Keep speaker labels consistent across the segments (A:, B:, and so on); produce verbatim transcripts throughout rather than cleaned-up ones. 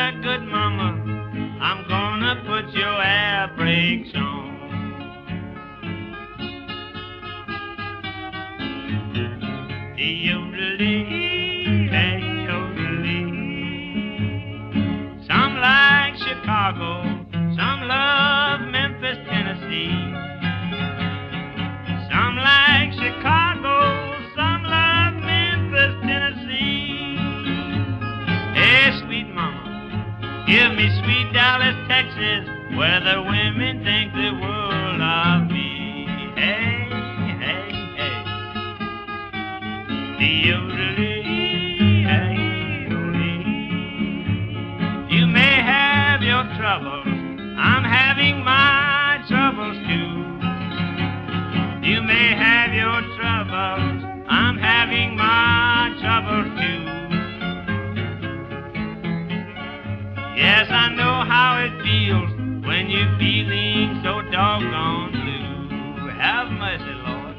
A: there, good mama, I'm gonna put your air brakes on. Yodelee, hey, yodelee. Some like Chicago, some love Memphis, Tennessee. Some like Chicago, some love Memphis, Tennessee. Hey, sweet mama, give me sweet Dallas, Texas, where the women think the world of me. Hey, hey, hey. Yodelee, hey, yodelee. You may have your troubles, I'm having my troubles too. You may have your troubles, I'm having my troubles too. Yes, I know how it feels when you're feeling so doggone blue. Have mercy, Lord.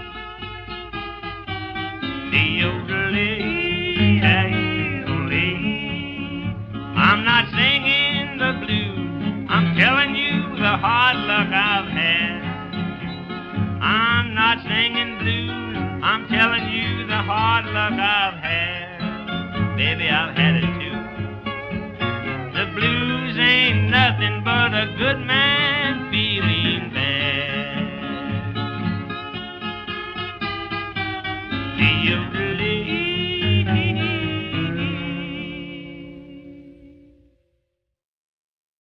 A: Yodelee, hey, yodelee. I'm not singing the blues, I'm telling you the hard luck I've had. I'm not singing blues, I'm telling you the hard luck I've had. Baby, I've had it too. The blues ain't nothing but a good man feeling bad. The